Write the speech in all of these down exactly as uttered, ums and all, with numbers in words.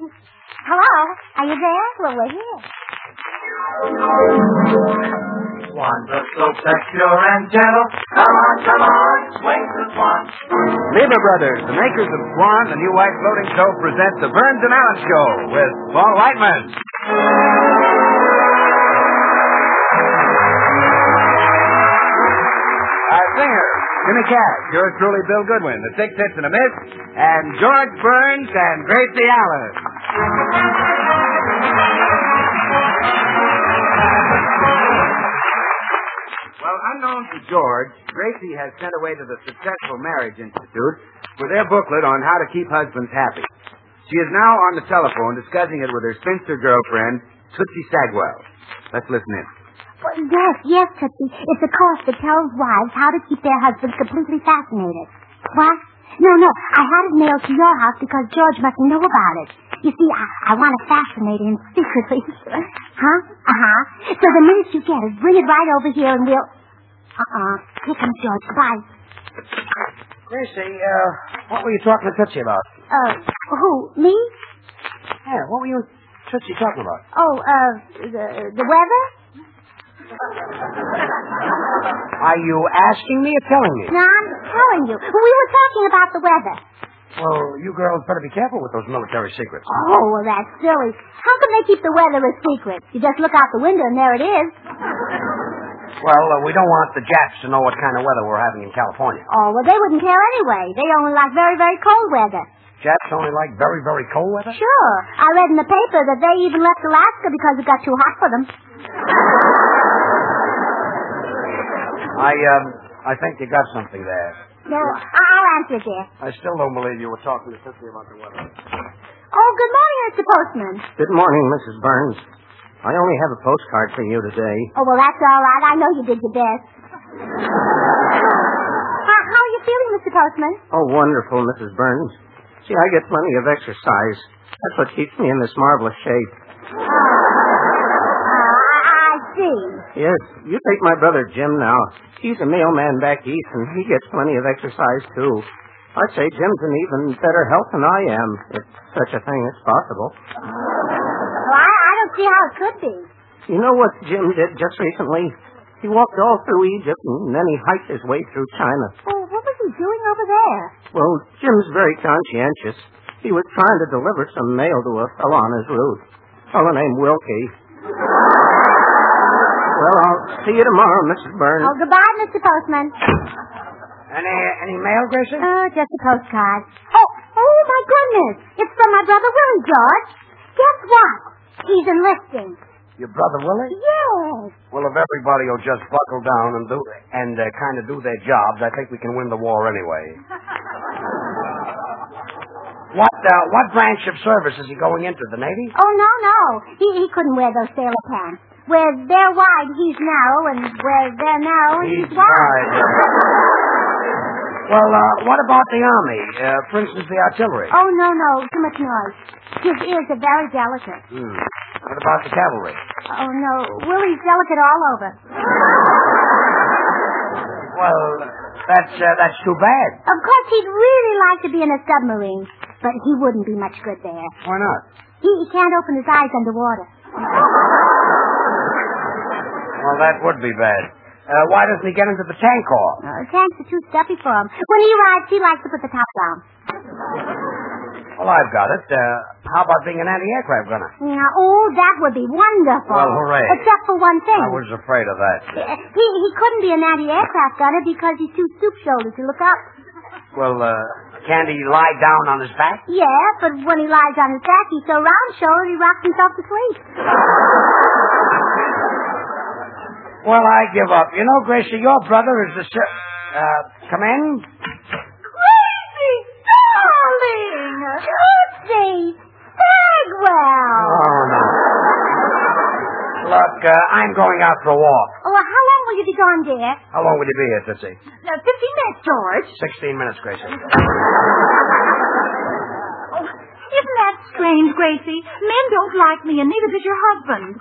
Hello? Are you there? Well, we're here. Wanda soap that's pure and gentle. Come on, come on, swing the swan. Lever Brothers, the makers of Swan, the new white floating soap, present the Burns and Allen Show with Paul Whiteman. Our singer, Jimmy Cash, yours truly, Bill Goodwin, the Six Hits and a Miss, and George Burns and Gracie Allen. Well, unknown to George, Gracie has sent away to the Successful Marriage Institute for their booklet on how to keep husbands happy. She is now on the telephone discussing it with her spinster girlfriend, Tootsie Sagwell. Let's listen in. Well, yes, yes, Tootsie. It's a course that tells wives how to keep their husbands completely fascinated. What? No, no. I had it mailed to your house because George mustn't know about it. You see, I, I want to fascinate him secretly. Huh? Uh-huh. So the minute you get it, bring it right over here and we'll... Uh-uh. Here comes George. Bye. Gracie, uh, what were you talking to Tootsie about? Uh, who? Me? Yeah, what were you and Tootsie talking about? Oh, uh, the, the weather? Are you asking me or telling me? No, I'm telling you. We were talking about the weather. Well, you girls better be careful with those military secrets. Oh, well, that's silly. How can they keep the weather a secret? You just look out the window and there it is. Well, uh, we don't want the Japs to know what kind of weather we're having in California. Oh, well, they wouldn't care anyway. They only like very, very cold weather. Japs only like very, very cold weather? Sure. I read in the paper that they even left Alaska because it got too hot for them. I, um, I think you got something there. No, I'll answer it, dear. I still don't believe you were talking to Tootsie about the weather. Oh, good morning, Mister Postman. Good morning, Missus Burns. I only have a postcard for you today. Oh, well, that's all right. I know you did your best. how, how are you feeling, Mister Postman? Oh, wonderful, Missus Burns. See, I get plenty of exercise. That's what keeps me in this marvelous shape. Oh, I, I see. Yes, you take my brother Jim now. He's a mailman back east, and he gets plenty of exercise, too. I'd say Jim's in even better health than I am, if such a thing is possible. Well, I, I don't see how it could be. You know what Jim did just recently? He walked all through Egypt, and then he hiked his way through China. Well, what was he doing over there? Well, Jim's very conscientious. He was trying to deliver some mail to a fellow on his route. A fellow named Wilkie. Well, I'll see you tomorrow, Missus Burns. Oh, goodbye, Mister Postman. Any, any mail, Gracie? Oh, just a postcard. Oh, oh, my goodness. It's from my brother Willie, George. Guess what? He's enlisting. Your brother Willie? Yes. Well, if everybody will just buckle down and do and uh, kind of do their jobs, I think we can win the war anyway. What uh, what branch of service is he going into? The Navy? Oh, no, no. He he couldn't wear those sailor pants. Where they're wide, he's narrow, and where they're narrow, he's, He's wide. wide. Well, uh, what about the Army? Uh, for instance, the artillery? Oh, no, no. Too much noise. His ears are very delicate. Hmm. What about the cavalry? Oh, no. Willie's delicate all over. Well, that's uh, that's too bad. Of course, he'd really like to be in a submarine, but he wouldn't be much good there. Why not? He, he can't open his eyes underwater. Well, that would be bad. Uh, why doesn't he get into the tank corps? Uh, tanks are too stuffy for him. When he rides, he likes to put the top down. Well, I've got it. Uh, how about being an anti-aircraft gunner? Now, oh, that would be wonderful. Well, hooray. Except for one thing. I was afraid of that. Uh, he, he couldn't be an anti-aircraft gunner because he's too stoop-shouldered to look up. Well, uh, can't he lie down on his back? Yeah, but when he lies on his back, he's so round-shouldered he rocks himself to sleep. Well, I give up. You know, Gracie, your brother is the... Ser- uh, come in? Gracie, darling! Tootsie! Bagwell! Oh, no. Look, uh, I'm going out for a walk. Oh, well, how long will you be gone, dear? How long will you be here, Tootsie? Uh, Fifteen minutes, George. Sixteen minutes, Gracie. Oh, isn't that strange, Gracie? Men don't like me, and neither does your husband.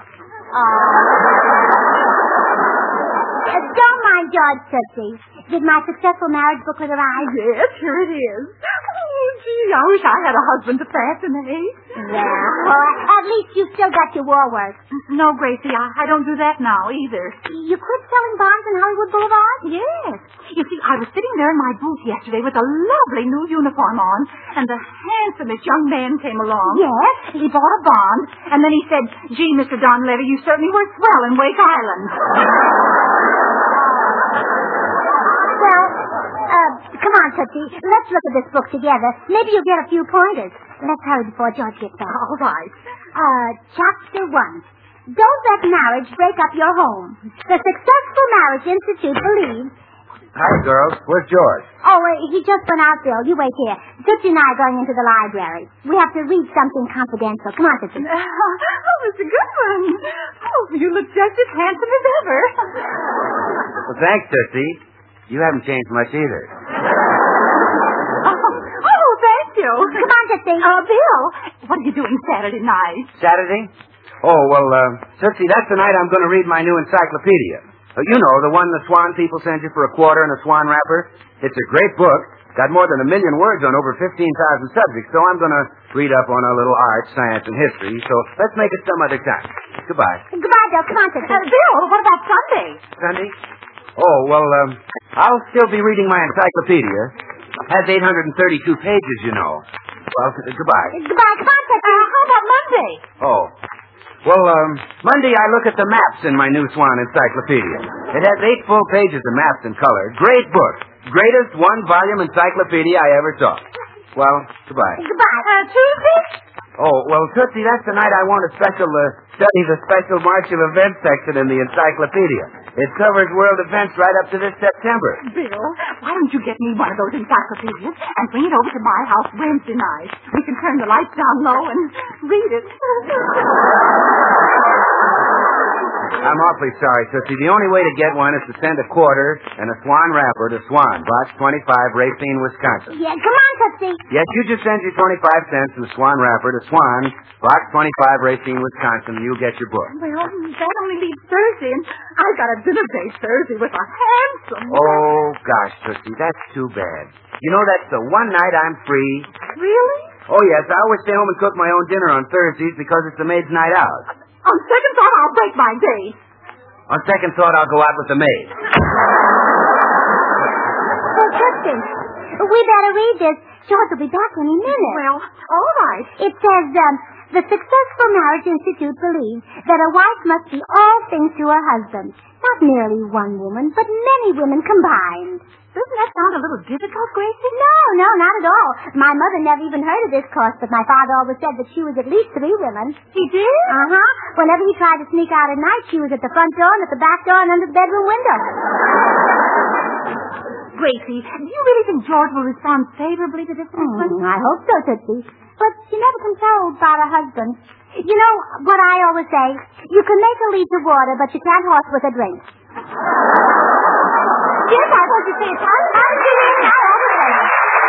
Uh, don't mind George, Tootsie. Did my successful marriage booklet arrive? Yes, here it is. Oh, Gee, I wish I had a husband to fascinate. Well, at least you still got your war work. No, Gracie, I, I don't do that now either. You quit selling bonds in Hollywood Boulevard? Yes. You see, I was sitting there in my booth yesterday with a lovely new uniform on, and the handsomest young man came along. Yes? He bought a bond, and then he said, gee, Mister Don Levy, you certainly work swell in Wake Island. Well, uh, come on, Tootsie. Let's look at this book together. Maybe you'll get a few pointers. Let's hurry before George gets back. All right. Uh, chapter one. Don't let marriage break up your home. The Successful Marriage Institute believes... Hi, girls. Where's George? Oh, uh, he just went out, Bill. You wait here. Tootsie and I are going into the library. We have to read something confidential. Come on, Tootsie. Oh, Mister Goodwin. Oh, you look just as handsome as ever. Well, thanks, Tootsie. You haven't changed much either. Oh, oh, thank you. Come on, Tootsie. Uh, Bill, what are you doing Saturday night? Saturday? Oh, well, uh, Tootsie, that's the night I'm going to read my new encyclopedia. Uh, you know, the one the Swan people send you for a quarter in a Swan wrapper. It's a great book. Got more than a million words on over fifteen thousand subjects, so I'm going to read up on a little art, science, and history. So let's make it some other time. Goodbye. Goodbye, Bill. Come on, Tootsie. Uh, Bill, what about Sunday? Sunday? Oh, well, um, I'll still be reading my encyclopedia. Has eight hundred thirty-two pages, you know. Well, uh, goodbye. Goodbye. Come on, Tootsie. Uh, how about Monday? Oh. Well, um, Monday I look at the maps in my new Swan encyclopedia. It has eight full pages of maps in color. Great book. Greatest one-volume encyclopedia I ever saw. Well, goodbye. Goodbye. Uh, Tuesday? Oh, well, Tootsie, that's the night I want a special, uh, study the special March of Events section in the encyclopedia. It covers world events right up to this September. Bill, why don't you get me one of those encyclopedias and bring it over to my house Wednesday night? We can turn the lights down low and read it. I'm awfully sorry, Tootsie. The only way to get one is to send a quarter and a Swan wrapper to Swan, Box twenty-five, Racine, Wisconsin. Yeah, come on, Tootsie. Yes, you just send your twenty-five cents and the Swan wrapper to Swan, Box twenty-five, Racine, Wisconsin, and you'll get your book. Well, that only leaves Thursday, and I've got a dinner date Thursday with a handsome... Oh, gosh, Tootsie, that's too bad. You know, that's the one night I'm free. Really? Oh, yes, I always stay home and cook my own dinner on Thursdays because it's the maid's night out. On second thought, I'll break my date. On second thought, I'll go out with the maid. Oh, Tootsie, we better read this. George will be back any minute. Well, all right. It says, um, the Successful Marriage Institute believes that a wife must be all things to her husband. Not merely one woman, but many women combined. Doesn't that sound a little difficult, Gracie? No, no, not at all. My mother never even heard of this course, but my father always said that she was at least three women. He did? Uh-huh. Whenever he tried to sneak out at night, she was at the front door and at the back door and under the bedroom window. Gracie, do you really think George will respond favorably to this request? Mm, I hope so, Tootsie. But she never can tell about her husband. You know what I always say? You can make a lead to water, but you can't horse with a drink. Yes, I heard you say it. How how did you hear that? All the way.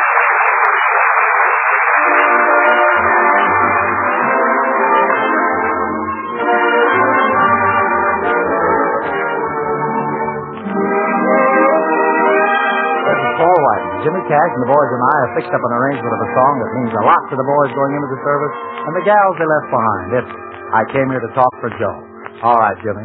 Paul White, Jimmy Cash and the boys and I have fixed up an arrangement of a song that means a lot to the boys going into the service and the gals they left behind. It's I Came Here to Talk for Joe. All right, Jimmy.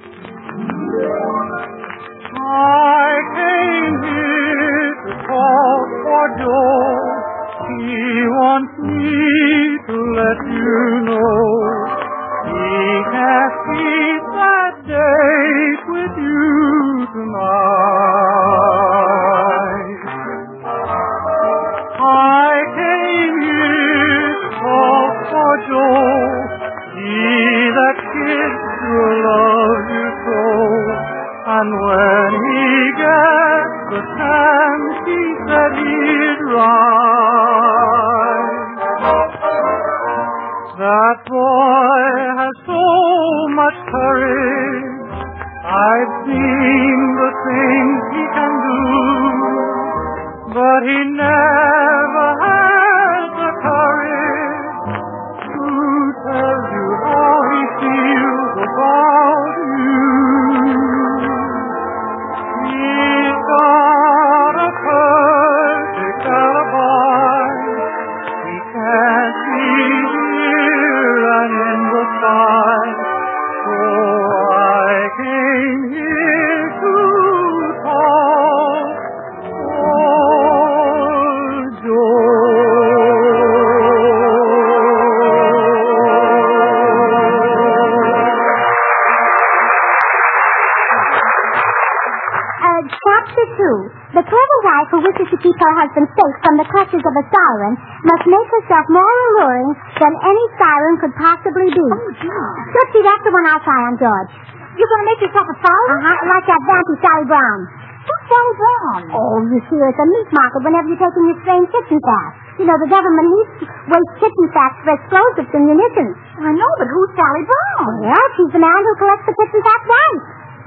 I came here to talk for Joe. He wants me to let you know he has keep that date with you tonight. I came here to talk for Joe. He that kids will love you so. And when he gets the chance, he said he'd write. That boy has so much courage. I've seen the things he can do, but he never has the courage to tell you how he feels about you. He's got a perfect alibi. wishes to keep her husband safe from the clutches of a siren must make herself more alluring than any siren could possibly be. Oh, dear. Tootsie, that's the one I'll try on George. You're going to make yourself a siren? Uh-huh, like that vampy Sally Brown. Who's Sally Brown? Oh, you see her at the meat market whenever you're taking your strange kitchen fast. You know, the government needs waste kitchen fats for explosives and munitions. I know, but who's Sally Brown? Well, she's the man who collects the kitchen fat wife.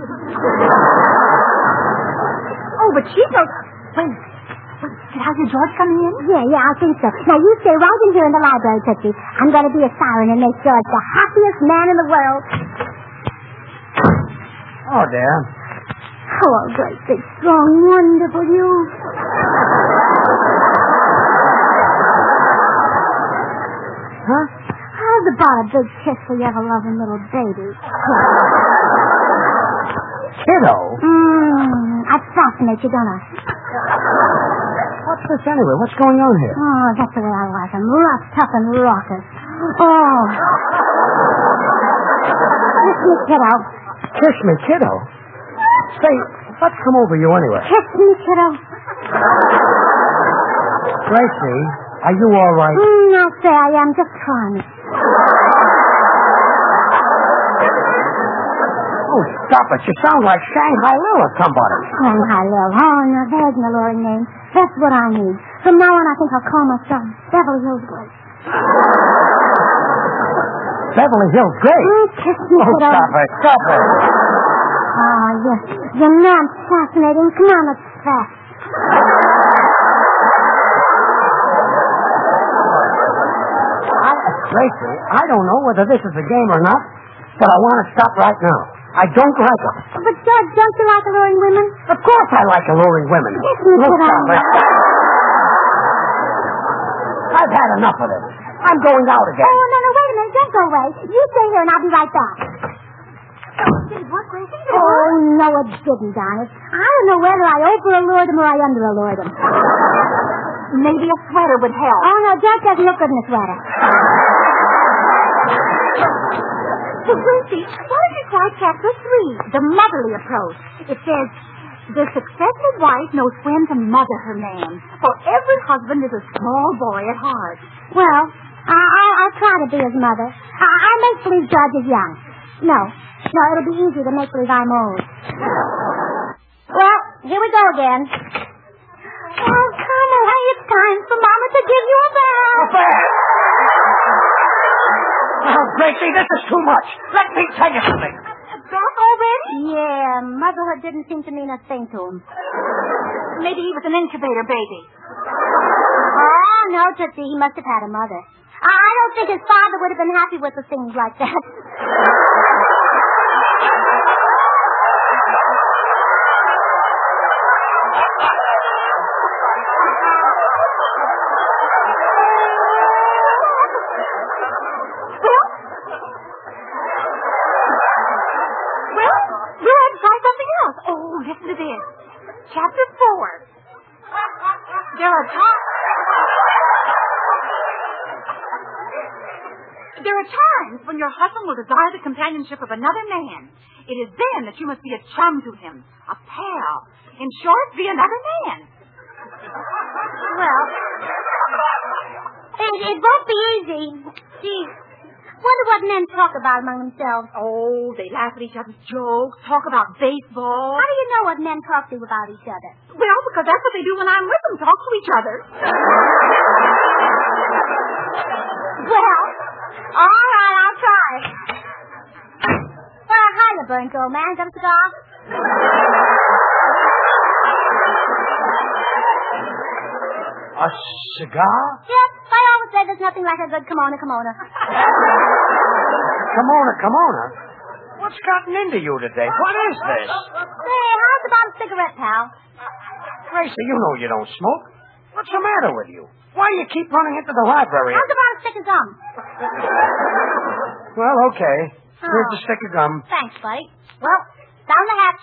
Oh, but she knows... Wait, wait, did I hear George coming in? Yeah, yeah, I think so. Now, you stay right in here in the library, Tootsie. I'm going to be a siren and make George the happiest man in the world. Oh, dear. Oh, great, big, strong, wonderful you. Huh? How's about a big kiss for your ever-loving little baby? Kiddo? Mmm, I fascinate you, don't I? What's this anyway? What's going on here? Oh, that's the way I like him. Rough, tough, and raucous. Oh. Kiss me, kiddo. Kiss me, kiddo? Say, what's come over you anyway? Kiss me, kiddo. Gracie, are you all right? Mm, I'll say I am. Just try me. Oh, stop it. You sound like Shanghai Lil or somebody. Shanghai Lil. Oh, no, there's an alluring name. That's what I need. From now on, I think I'll call myself Beverly Hills Grace. Beverly Hills Grace? Mm, kiss me, Oh, kiddo. stop it. Stop it. Oh, yes. Your man's fascinating. Come on, let's fast. I, Gracie, I don't know whether this is a game or not, but I want to stop right now. I don't like them. But, George, don't you like alluring women? Of course I like alluring women. Kiss me, Look, kiddo. stop it. I've had enough of this. I'm going out again. Oh, no, no, wait a minute. Don't go away. You stay here and I'll be right back. Did it work, Gracie? Did it Oh, work? no, it didn't, darn it. I don't know whether I over-allured him or I under-allured him. Maybe a sweater would help. Oh, no, George doesn't look good in a sweater. So, Gracie, why don't you try chapter three, the motherly approach? It says, the successful wife knows when to mother her man, for every husband is a small boy at heart. Well, I, I, I'll try to be his mother. I, I make believe George is young. No, no, it'll be easy to make believe I'm old. Well, here we go again. Oh, come away. It's time for Mama to give you a bath. Oh, Gracie, this is too much. Let me tell you something. Back already? Yeah, motherhood didn't seem to mean a thing to him. Maybe he was an incubator baby. Oh, no, Tootsie, he must have had a mother. I I don't think his father would have been happy with the things like that. Well, we'll have to try something else. Oh, listen to this. Chapter four. There are times... There are times when your husband will desire the companionship of another man. It is then that you must be a chum to him, a pal. In short, be another man. Well, it, it won't be easy. Gee, wonder what men talk about among themselves. Oh, they laugh at each other's jokes, talk about baseball. How do you know what men talk to about each other? Well, because that's what they do when I'm with them, talk to each other. Well, all right, I'll try. Well, hiya, Burns, old man. Got a cigar? A cigar? Yes, I always say there's nothing like a good Kimona Kimona. Kimona, Kimona. What's gotten into you today? What is this? Say, how's about a cigarette, pal? Gracie, you know you don't smoke. What's the matter with you? Why do you keep running into the library? How's about a stick of gum? Well, okay. Here's Oh. the stick of gum. Thanks, buddy. Well, down the hatch.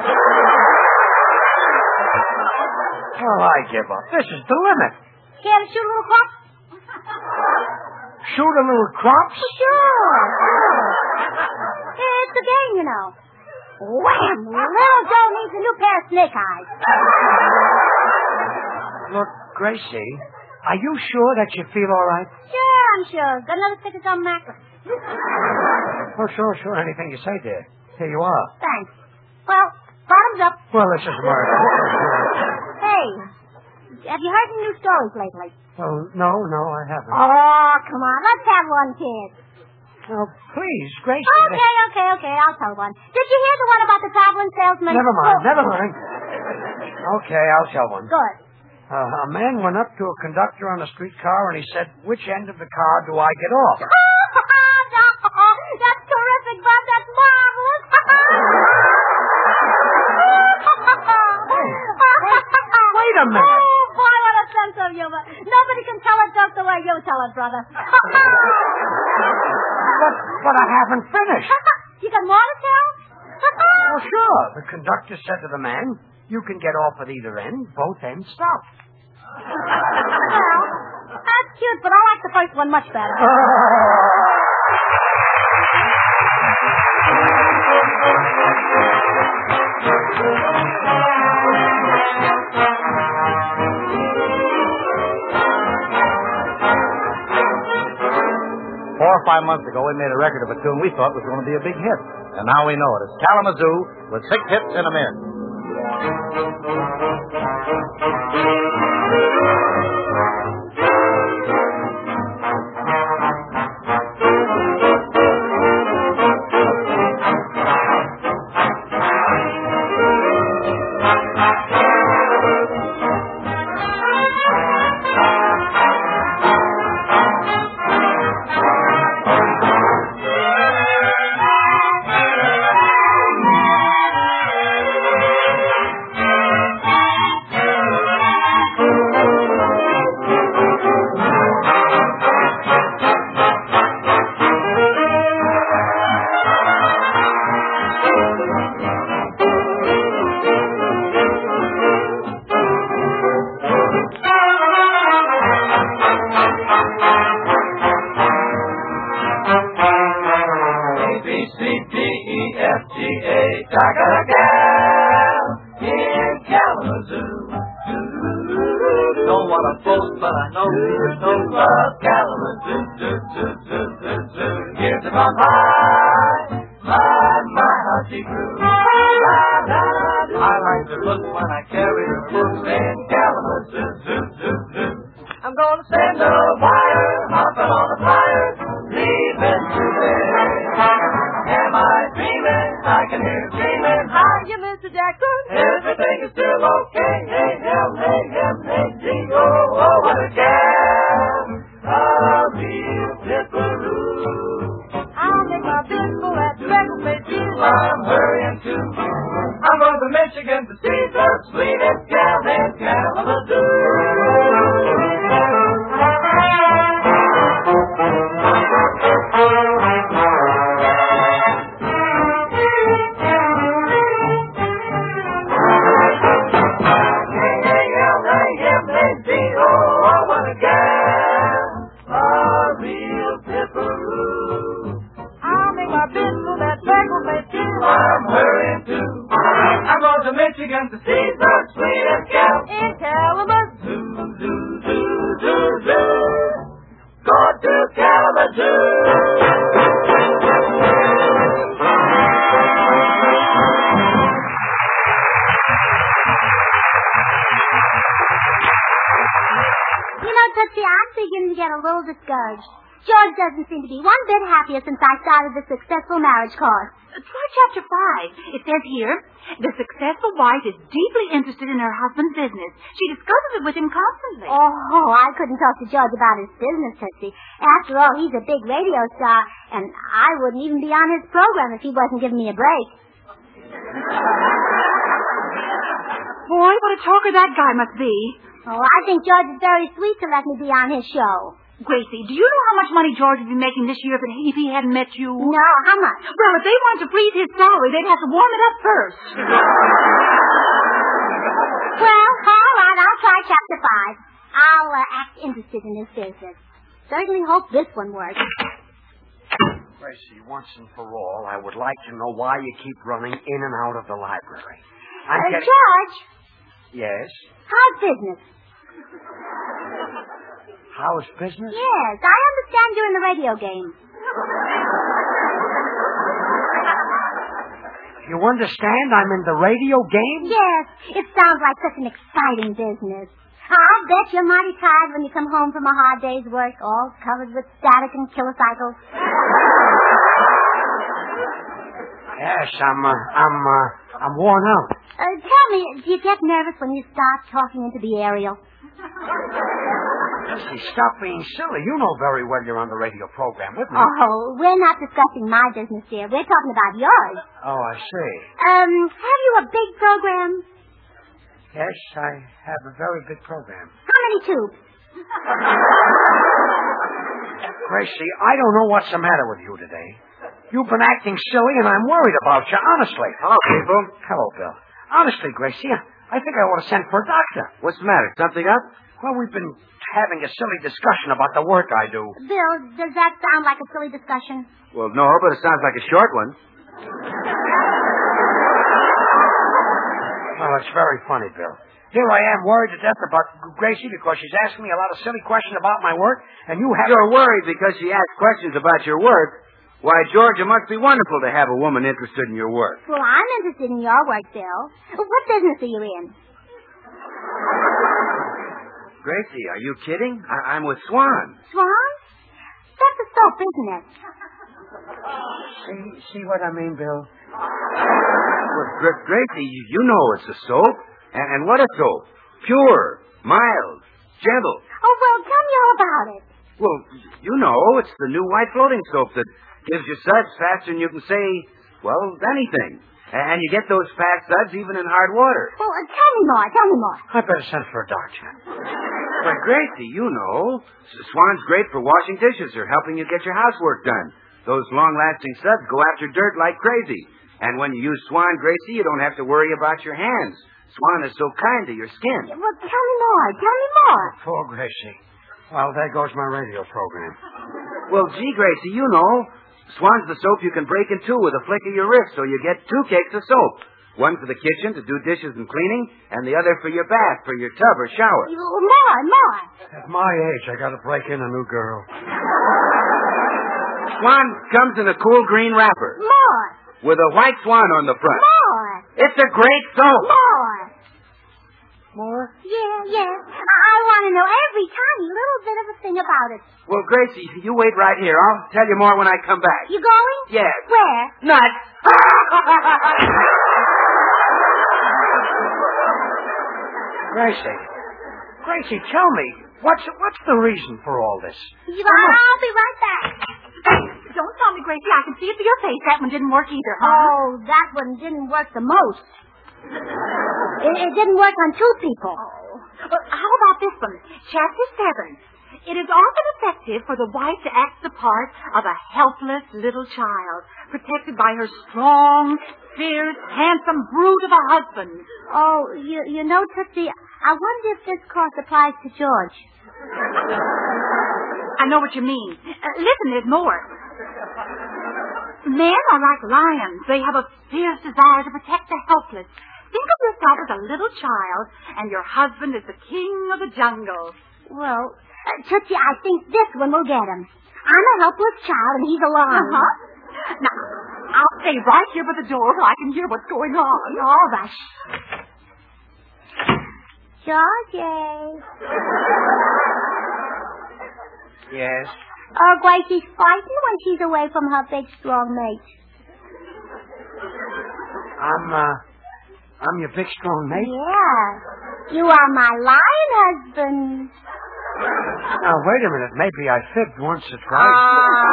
Well, I give up. This is the limit. Care to shoot a little crop? Shoot a little crops? Sure. It's a game, you know. Wham! Little Joe needs a new pair of snake eyes. Look, Gracie, are you sure that you feel all right? Sure, I'm sure. Got another stick of gum mackerel. Oh, sure, sure. Anything you say, dear. Here you are. Thanks. Well, bottoms up. Well, this is murder. Hey, have you heard any new stories lately? Well, no, no, I haven't. Oh, come on. Let's have one, kid. Oh, please, Gracie. Okay, okay, okay. I'll tell one. Did you hear the one about the traveling salesman? Never mind, Oh. never mind. Okay, I'll tell one. Good. Uh, a man went up to a conductor on a streetcar and he said, "Which end of the car do I get off?" That's terrific, Bud. That's marvelous. Wait a minute. Oh, boy, what a sense of humor. Nobody can tell a joke the way you tell it, brother. But, but I haven't finished. You got more to tell? Well, sure. The conductor said to the man, "You can get off at either end. Both ends stop." Well, that's cute, but I like the first one much better. Four or five months ago, we made a record of a tune we thought was going to be a big hit. And now we know it. It's Kalamazoo with six hits in a minute. I'm gonna send a wire, hopping on a flyer, leaving today. Am I dreaming? I can hear it screaming. Hi, you Mister Jackson. Everything is still okay. Hey, hell, hey, him, hey, gee, oh, oh, what a gal. A real dipperoo. I'll make my biscuit at Freckle Face. I'm hurrying to. I'm going to Michigan to see the sweetest gal in Kalamazoo. Michigan to see the sweetest gal in Kalamazoo. Zoo, zoo, zoo, zoo. Go to Kalamazoo. You know, Tootsie, I'm beginning to get a little discouraged. George doesn't seem to be one bit happier since I started the Successful Marriage course. Try chapter five. It says here, the successful wife is deeply interested in her husband's business. She discusses it with him constantly. Oh, I couldn't talk to George about his business, Tootsie. After all, he's a big radio star, and I wouldn't even be on his program if he wasn't giving me a break. Boy, what a talker that guy must be. Oh, I think George is very sweet to let me be on his show. Gracie, do you know how much money George would be making this year if, if he hadn't met you? No, how much? Well, if they wanted to freeze his salary, they'd have to warm it up first. Well, all right, I'll try chapter five. I'll uh, act interested in his business. Certainly hope this one works. Gracie, once and for all, I would like to know why you keep running in and out of the library. Uh, George? Yes? How's business? How's business? Yes, I understand you're in the radio game. You understand I'm in the radio game? Yes, it sounds like such an exciting business. I bet you're mighty tired when you come home from a hard day's work, all covered with static and kilocycles. Yes, I'm, uh, I'm, uh, I'm worn out. Uh, tell me, do you get nervous when you start talking into the aerial? Bessie, stop being silly. You know very well you're on the radio program with me. Oh, we're not discussing my business here. We're talking about yours. Oh, I see. Um, have you a big program? Yes, I have a very big program. How many tubes? Gracie, I don't know what's the matter with you today. You've been acting silly, and I'm worried about you, honestly. Hello, people. Hello, Bill. Honestly, Gracie, I think I ought to send for a doctor. What's the matter? Something up? Well, we've been having a silly discussion about the work I do. Bill, does that sound like a silly discussion? Well, no, but it sounds like a short one. Well, it's very funny, Bill. Here I am worried to death about Gracie because she's asking me a lot of silly questions about my work, and you have... You're worried because she asks questions about your work. Why, George, it must be wonderful to have a woman interested in your work. Well, I'm interested in your work, Bill. What business are you in? Gracie, are you kidding? I- I'm with Swan. Swan? That's a soap, isn't it? See, see what I mean, Bill? Well, Gra- Gracie, you, you know it's a soap. And, and what a soap. Pure, mild, gentle. Oh, well, tell me all about it. Well, you know, it's the new white floating soap that gives you suds faster than you can say, well, anything. And you get those fast suds even in hard water. Well, uh, tell me more, tell me more. I better send for a doctor. But Gracie, you know, Swan's great for washing dishes or helping you get your housework done. Those long-lasting suds go after dirt like crazy. And when you use Swan, Gracie, you don't have to worry about your hands. Swan is so kind to your skin. Well, tell me more, tell me more. Poor Gracie. Well, there goes my radio program. Well, gee, Gracie, you know, Swan's the soap you can break in two with a flick of your wrist, so you get two cakes of soap. One for the kitchen to do dishes and cleaning, and the other for your bath, for your tub or shower. More, more. At my age, I got to break in a new girl. Swan comes in a cool green wrapper. More. With a white swan on the front. More. It's a great soap. More. More? Yeah, yeah. I want to know every tiny little bit of a thing about it. Well, Gracie, you wait right here. I'll tell you more when I come back. You going? Yes. Where? Not. Gracie. Gracie, tell me, what's what's the reason for all this? You, I'll be right back. Don't tell me, Gracie. I can see it to your face. That one didn't work either. Huh? Oh, that one didn't work the most. It, it didn't work on two people. Oh. Well, how about this one? Chapter seven. It is often effective for the wife to act the part of a helpless little child, protected by her strong, fierce, handsome brute of a husband. Oh, you, you know, Tootsie, I wonder if this course applies to George. I know what you mean. Uh, listen, there's more. Men are like lions. They have a fierce desire to protect the helpless. Think of yourself as a little child, and your husband is the king of the jungle. Well, uh, Tootsie, I think this one will get him. I'm a helpless child, and he's a lion. Uh-huh. Now, I'll stay right here by the door where I can hear what's going on. All right. Georgie. Yes? Oh, Gracie's frightened when she's away from her big, strong mate. I'm, uh, I'm your big, strong mate? Yeah. You are my lion husband. Now, wait a minute. Maybe I fibbed once or twice. Ah.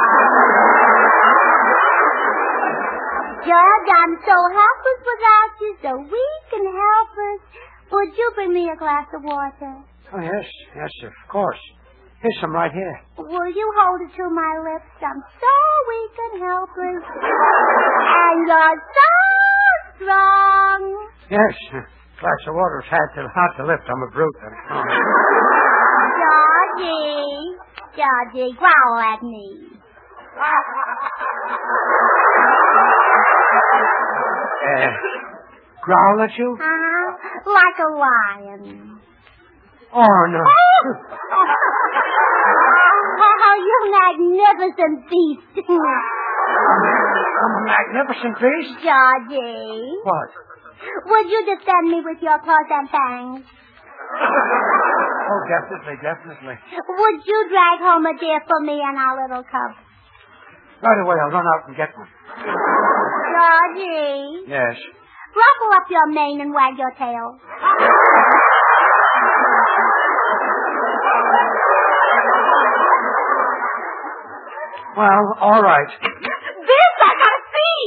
George, I'm so helpless without you, so weak and helpless. Would you bring me a glass of water? Oh, yes. Yes, of course. Here's some right here. Will you hold it to my lips? I'm so weak and helpless. And you're so strong. Yes. Glass of water's hard to, hard to lift. I'm a brute. Oh. Georgie. Georgie, growl at me. Uh, growl at you? Uh-huh. Like a lion. Oh, no. Oh, you magnificent beast. I'm a magnificent beast? Georgie. What? Would you defend me with your claws and fangs? Oh, definitely, definitely. Would you drag home a deer for me and our little cub? Right away, I'll run out and get one. Georgie. Yes. Ruffle up your mane and wag your tail. Well, all right. This I gotta see!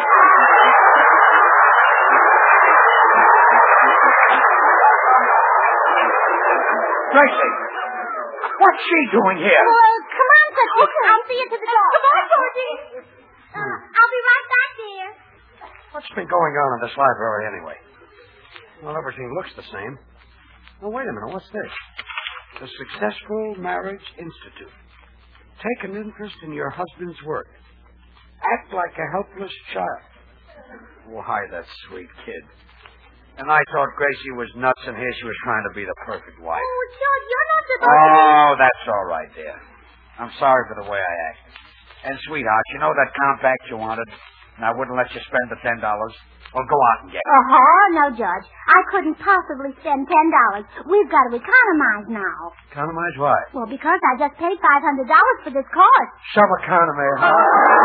Gracie, what's she doing here? Well, come on, Tootsie. Okay. I'll see you to the door. Goodbye, Georgie. Uh, I'll be right back, dear. What's been going on in this library anyway? Well, everything looks the same. Well, wait a minute. What's this? The Successful Marriage Institute. Take an interest in your husband's work. Act like a helpless child. Why, that sweet kid. And I thought Gracie was nuts, and here she was trying to be the perfect wife. Oh, George, you're not supposed to... Oh, that's all right, dear. I'm sorry for the way I acted. And, sweetheart, you know that compact you wanted? And I wouldn't let you spend the ten dollars? Well, go out and get it. Uh-huh, no, George. I couldn't possibly spend ten dollars. We've got to economize now. Economize why? Well, because I just paid five hundred dollars for this course. Some economy, huh?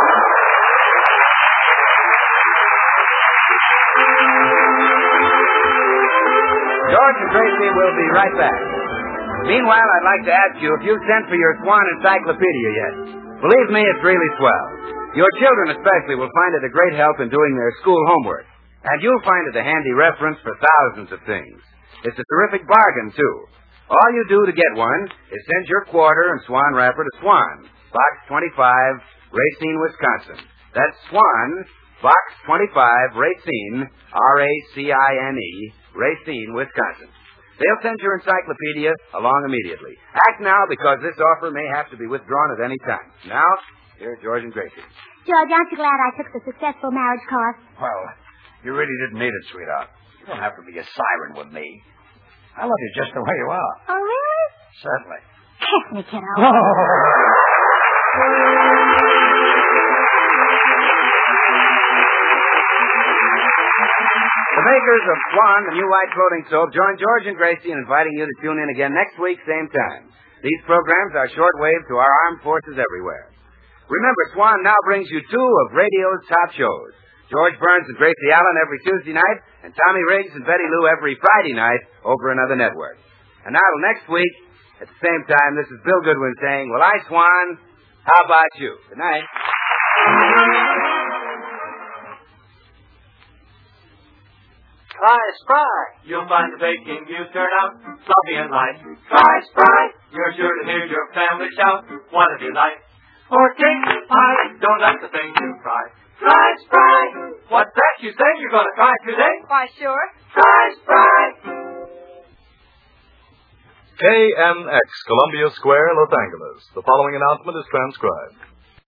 George and Gracie will be right back. Meanwhile, I'd like to ask you if you've sent for your Swan Encyclopedia yet. Believe me, it's really swell. Your children especially will find it a great help in doing their school homework. And you'll find it a handy reference for thousands of things. It's a terrific bargain, too. All you do to get one is send your quarter and Swan wrapper to Swan, Box twenty-five, Racine, Wisconsin. That's Swan, Box twenty-five, Racine, R A C I N E, Racine, Wisconsin. They'll send your encyclopedia along immediately. Act now, because this offer may have to be withdrawn at any time. Now, here's George and Gracie. George, aren't you glad I took the successful marriage course? Well, you really didn't need it, sweetheart. You don't have to be a siren with me. I love you just the way you are. Oh, really? Certainly. Kiss me, kiddo. The makers of Swan, the new white clothing soap, join George and Gracie in inviting you to tune in again next week, same time. These programs are shortwave to our armed forces everywhere. Remember, Swan now brings you two of radio's top shows. George Burns and Gracie Allen every Tuesday night, and Tommy Riggs and Betty Lou every Friday night over another network. And now till next week, at the same time, this is Bill Goodwin saying, well, I, Swan, how about you? Good night. Try Spry. You'll find the baking you turn out fluffy and light. Try Spry. You're sure to hear your family shout, what a delight. For cake pie, don't let the thing you fry. Try Spry. What's that you say you're going to try today? Why, sure. Try Spry. K N X, Columbia Square, Los Angeles. The following announcement is transcribed.